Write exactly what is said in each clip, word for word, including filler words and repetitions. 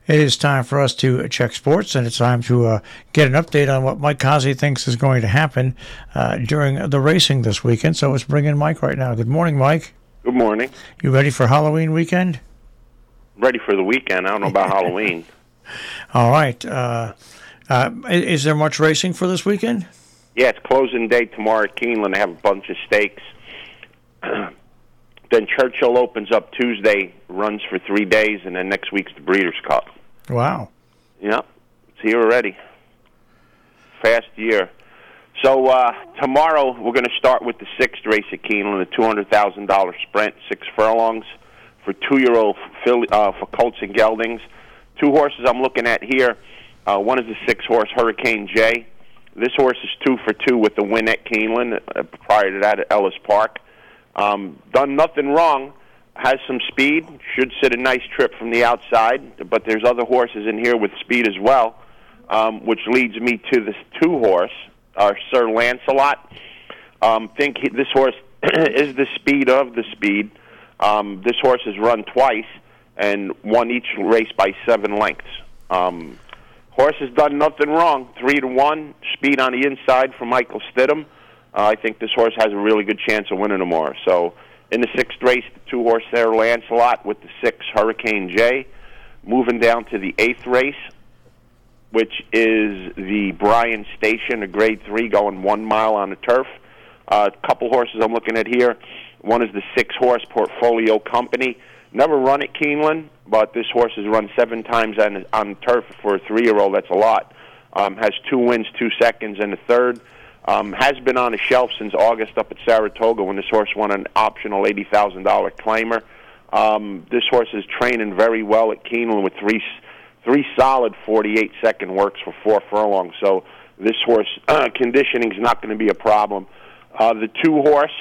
It is time for us to check sports, and it's time to uh, get an update on what Mike Kazi thinks is going to happen uh, during the racing this weekend. So let's bring in Mike right now. Good morning, Mike. Good morning. You ready for Halloween weekend? Ready for the weekend. I don't know about Halloween. All right. Uh, uh, is there much racing for this weekend? Yeah, it's closing day tomorrow at Keeneland. They have a bunch of stakes. Then Churchill opens up Tuesday, runs for three days, and then next week's the Breeders' Cup. Wow. Yep, it's here already. Fast year. So uh, tomorrow we're going to start with the sixth race at Keeneland, the two hundred thousand dollars sprint, six furlongs for two-year-old filly, uh, for colts and geldings. Two horses I'm looking at here. Uh, one is the six-horse Hurricane J. This horse is two for two with the win at Keeneland. Uh, prior to that at Ellis Park. Um, done nothing wrong, has some speed, should sit a nice trip from the outside, but there's other horses in here with speed as well, um, which leads me to this two-horse, uh, Sir Lancelot. Um, think he, this horse is the speed of the speed. Um, this horse has run twice and won each race by seven lengths. Um, horse has done nothing wrong, three to one, speed on the inside for Michael Stidham. Uh, I think this horse has a really good chance of winning tomorrow. So in the sixth race, the two-horse there, Lancelot, with the six, Hurricane J. Moving down to the eighth race, which is the Bryan Station, a grade three, going one mile on the turf. A uh, couple horses I'm looking at here. One is the six-horse Portfolio Company. Never run at Keeneland, but this horse has run seven times on, on turf for a three-year-old. That's a lot. Um, has two wins, two seconds, and a third. Um, has been on the shelf since August up at Saratoga when this horse won an optional eighty thousand dollars claimer. Um, this horse is training very well at Keeneland with three three solid forty-eight second works for four furlongs. So this horse uh, conditioning is not going to be a problem. Uh, the two-horse,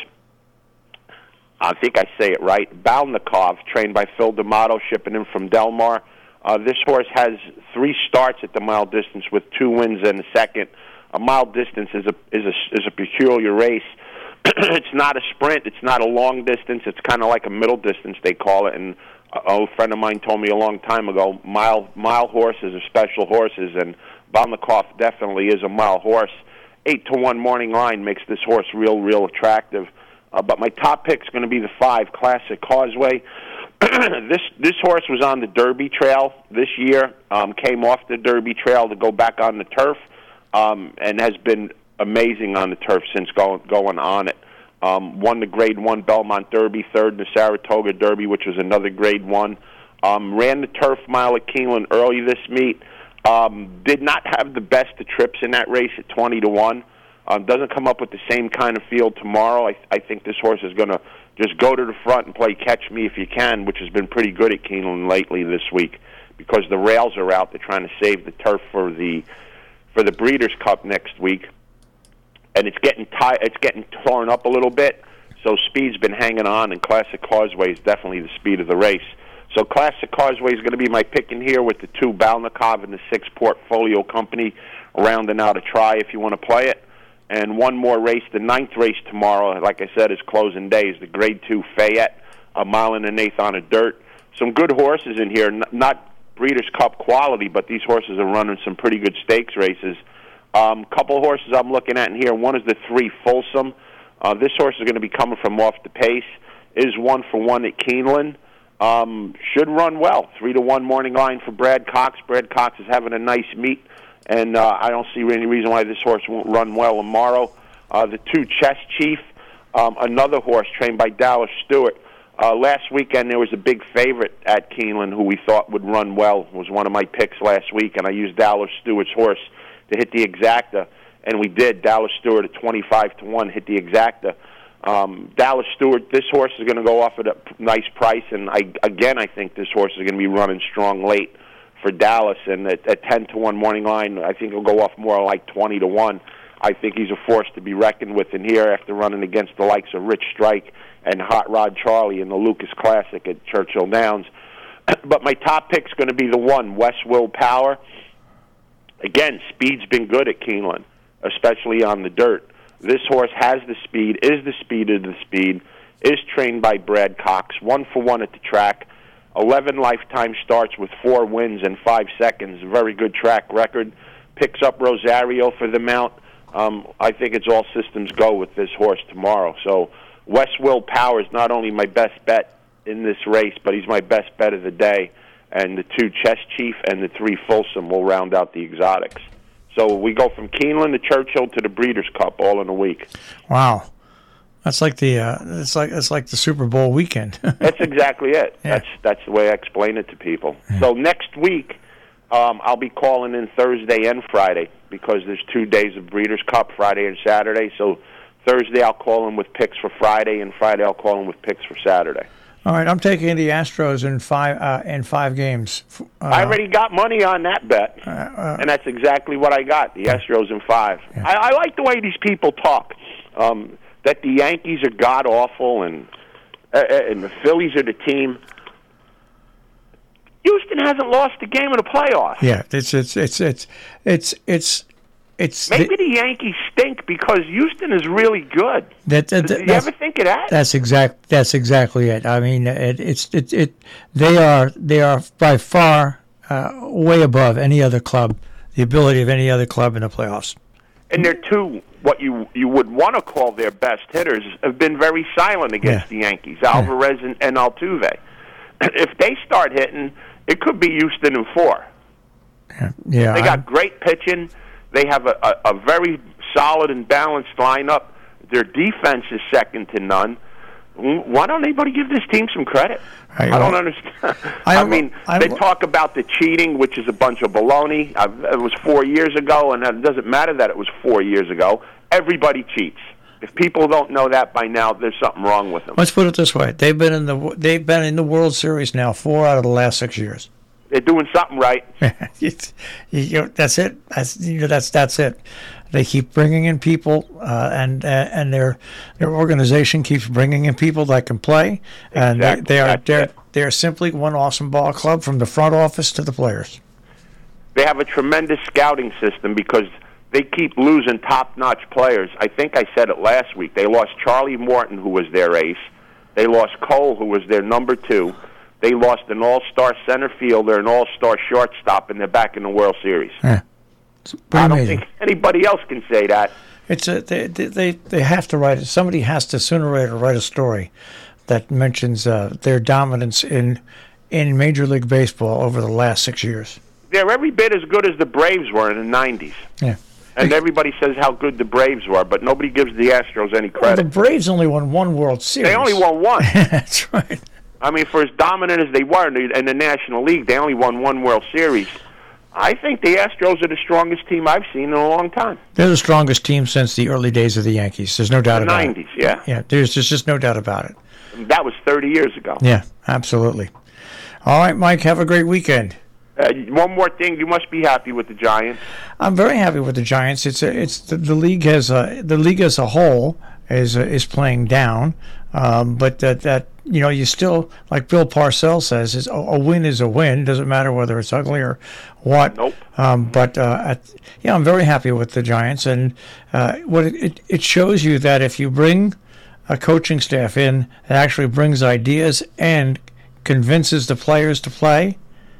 I think I say it right, Balnikov, trained by Phil D'Amato, shipping in from Del Mar. Uh, this horse has three starts at the mile distance with two wins and a second. A mile distance is a is a is a peculiar race. It's not a sprint. It's not a long distance. It's kind of like a middle distance, they call it. And an old friend of mine told me a long time ago, mile mile horses are special horses, and Balnikov definitely is a mile horse. Eight to one morning line makes this horse real, real attractive. Uh, but my top pick is going to be the five, Classic Causeway. this this horse was on the Derby Trail this year. Um, came off the Derby Trail to go back on the turf. Um, and has been amazing on the turf since going going on it. Um, won the Grade One Belmont Derby, third in the Saratoga Derby, which was another Grade One. Um, ran the turf mile at Keeneland early this meet. Um, did not have the best of trips in that race at twenty to one. Um, doesn't come up with the same kind of field tomorrow. I, I think this horse is going to just go to the front and play catch me if you can, which has been pretty good at Keeneland lately this week because the rails are out. They're trying to save the turf for the for the Breeders' Cup next week, and it's getting ti- it's getting torn up a little bit, so speed's been hanging on, and Classic Causeway is definitely the speed of the race. So Classic Causeway is going to be my pick in here with the two, Balnikov and the six, Portfolio Company, rounding out a try if you want to play it. And one more race, the ninth race tomorrow, like I said, is closing day, is the Grade two Fayette, a mile and an eighth on a dirt. Some good horses in here, n- not Breeders' Cup quality, but these horses are running some pretty good stakes races. Um, couple horses I'm looking at in here. One is the three, Folsom. Uh, this horse is going to be coming from off the pace. Is one for one at Keeneland. Um, should run well. Three to one morning line for Brad Cox. Brad Cox is having a nice meet, and uh, I don't see any reason why this horse won't run well tomorrow. Uh, the two, Chess Chief, um, another horse trained by Dallas Stewart. Uh, last weekend there was a big favorite at Keeneland who we thought would run well. It was one of my picks last week, and I used Dallas Stewart's horse to hit the exacta, and we did. Dallas Stewart at twenty-five to one hit the exacta. Um, Dallas Stewart, this horse is going to go off at a nice price, and I again I think this horse is going to be running strong late for Dallas, and at, at ten to one morning line, I think he'll go off more like twenty to one. I think he's a force to be reckoned with in here after running against the likes of Rich Strike and Hot Rod Charlie in the Lucas Classic at Churchill Downs. But my top pick's going to be the one, West Will Power. Again, speed's been good at Keeneland, especially on the dirt. This horse has the speed, is the speed of the speed, is trained by Brad Cox, one for one at the track. eleven lifetime starts with four wins and five seconds. Very good track record. Picks up Rosario for the mount. Um, I think it's all systems go with this horse tomorrow. So Wes Will Power is not only my best bet in this race, but he's my best bet of the day. And the two Chess Chief and the three Folsom will round out the exotics. So we go from Keeneland to Churchill to the Breeders' Cup all in a week. Wow. That's like the uh, it's like it's like the Super Bowl weekend. That's exactly it. Yeah. That's that's the way I explain it to people. Yeah. So next week, um, I'll be calling in Thursday and Friday because there's two days of Breeders' Cup, Friday and Saturday. So Thursday I'll call in with picks for Friday, and Friday I'll call in with picks for Saturday. All right, I'm taking the Astros in five uh, in five games. Uh, I already got money on that bet, uh, uh, and that's exactly what I got. The Astros in five. Yeah. I, I like the way these people talk. Um, that the Yankees are god awful, and uh, and the Phillies are the team. Houston hasn't lost a game in the playoffs. Yeah, it's it's it's it's it's it's. It's Maybe the, the Yankees stink because Houston is really good. That, that, Did you ever think of that? That's exact. That's exactly it. I mean, it, it's it, it. They are they are by far uh, way above any other club, the ability of any other club in the playoffs. And they're two what you you would want to call their best hitters have been very silent against yeah. the Yankees, Alvarez yeah. and, and Altuve. If they start hitting, it could be Houston in four. Yeah, yeah they got I'm, great pitching. They have a, a, a very solid and balanced lineup. Their defense is second to none. Why don't anybody give this team some credit? I, I don't understand. I, I mean, I, they talk about the cheating, which is a bunch of baloney. I've, it was four years ago, and it doesn't matter that it was four years ago. Everybody cheats. If people don't know that by now, there's something wrong with them. Let's put it this way: they've been in the they've been in the World Series now four out of the last six years. They're doing something right. you know, that's it. That's you know, that's that's it. They keep bringing in people, uh, and uh, and their their organization keeps bringing in people that can play. And exactly. they, they are that's they're it. they're simply one awesome ball club from the front office to the players. They have a tremendous scouting system because they keep losing top-notch players. I think I said it last week. They lost Charlie Morton, who was their ace. They lost Cole, who was their number two. They lost an all-star center fielder, an all-star shortstop, and they're back in the World Series. Yeah. I don't amazing. think anybody else can say that. It's a, they, they they have to write it. Somebody has to sooner or later write a story that mentions uh, their dominance in in Major League Baseball over the last six years. They're every bit as good as the Braves were in the nineties. Yeah. And everybody says how good the Braves were, but nobody gives the Astros any credit. Well, the Braves only won one World Series. They only won one. That's right. I mean, for as dominant as they were in the, in the National League, they only won one World Series. I think the Astros are the strongest team I've seen in a long time. They're the strongest team since the early days of the Yankees. There's no doubt the about nineties, it. yeah. Yeah, there's, there's just no doubt about it. That was thirty years ago. Yeah, absolutely. All right, Mike, have a great weekend. Uh, one more thing, you must be happy with the Giants. I'm very happy with the Giants. It's a, it's the, the league has a, the league as a whole is uh, is playing down, um, but that that you know you still, like Bill Parcells says, is a, a win is a win. Doesn't matter whether it's ugly or what. Nope. Um, but uh, at, yeah, I'm very happy with the Giants, and uh, what it, it it shows you that if you bring a coaching staff in that actually brings ideas and convinces the players to play,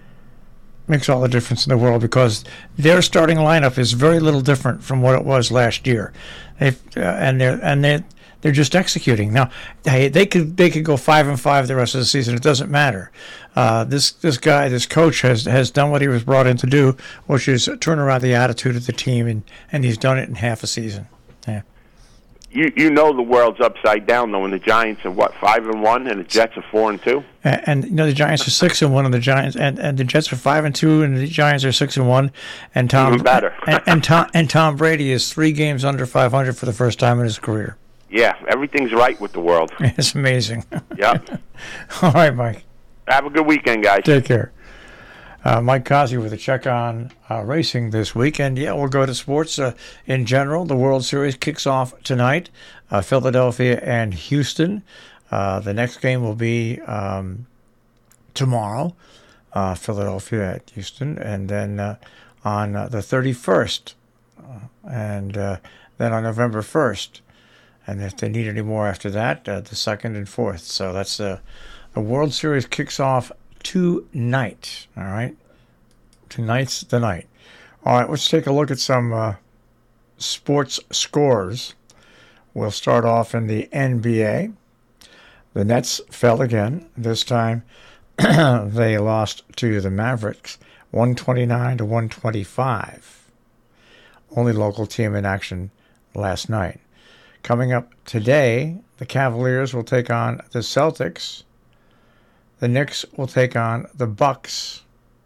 makes all the difference in the world, because their starting lineup is very little different from what it was last year. They've, uh, and they're and they they're just executing. Now, hey, they could they could go five and five the rest of the season. It doesn't matter. Uh, this this guy, this coach has has done what he was brought in to do, which is turn around the attitude of the team, and, and he's done it in half a season. Yeah. You you know the world's upside down though, and the Giants are what, five and one, and the Jets are four and two. And, and you know the Giants are six and one, and the Giants and, and the Jets are five and two, and the Giants are six and one. And Tom Even better. and, and Tom and Tom Brady is three games under five hundred for the first time in his career. Yeah, everything's right with the world. It's amazing. Yep. All right, Mike. Have a good weekend, guys. Take care. Uh, Mike Causey with a check on uh, racing this week. And, yeah, we'll go to sports uh, in general. The World Series kicks off tonight, uh, Philadelphia and Houston. Uh, the next game will be um, tomorrow, uh, Philadelphia at Houston. And then uh, on uh, the thirty-first, uh, and uh, then on November first. And if they need any more after that, uh, the second and fourth. So that's uh, the World Series kicks off tonight. All right? Tonight's the night. All right, let's take a look at some uh, sports scores. We'll start off in the N B A. The Nets fell again. This time they lost to the Mavericks, one twenty-nine to one twenty-five. Only local team in action last night. Coming up today, the Cavaliers will take on the Celtics. The Knicks will take on the Bucks.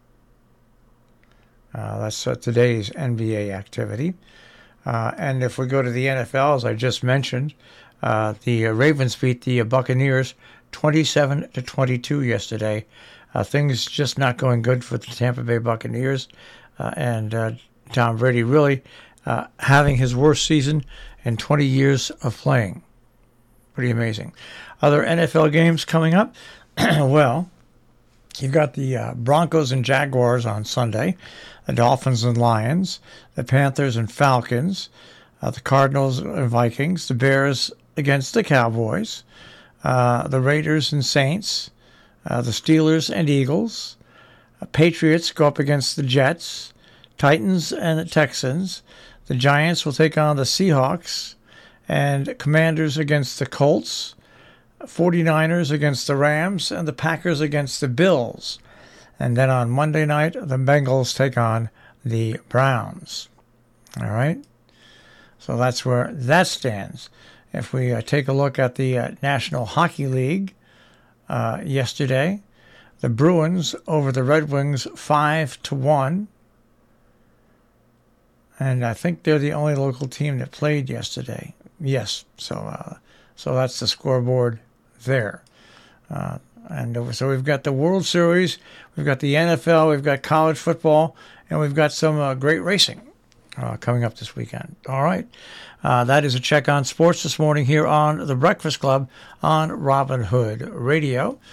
Uh, that's uh, today's N B A activity. Uh, and if we go to the N F L, as I just mentioned, uh, the uh, Ravens beat the uh, Buccaneers twenty-seven to twenty-two yesterday. Uh, things just not going good for the Tampa Bay Buccaneers. Uh, and uh, Tom Brady really uh, having his worst season in twenty years of playing. Pretty amazing. Other N F L games coming up. Well, you've got the uh, Broncos and Jaguars on Sunday, the Dolphins and Lions, the Panthers and Falcons, uh, the Cardinals and Vikings, the Bears against the Cowboys, uh, the Raiders and Saints, uh, the Steelers and Eagles, uh, Patriots go up against the Jets, Titans and the Texans, the Giants will take on the Seahawks, and Commanders against the Colts, forty-niners against the Rams, and the Packers against the Bills. And then on Monday night, the Bengals take on the Browns. All right? So that's where that stands. If we uh, take a look at the uh, National Hockey League uh, yesterday, the Bruins over the Red Wings five to one. And I think they're the only local team that played yesterday. Yes, so uh, so that's the scoreboard there. Uh, and so we've got the World Series, we've got the N F L, we've got college football, and we've got some uh, great racing uh, coming up this weekend. All right. Uh, that is a check on sports this morning here on The Breakfast Club on Robin Hood Radio.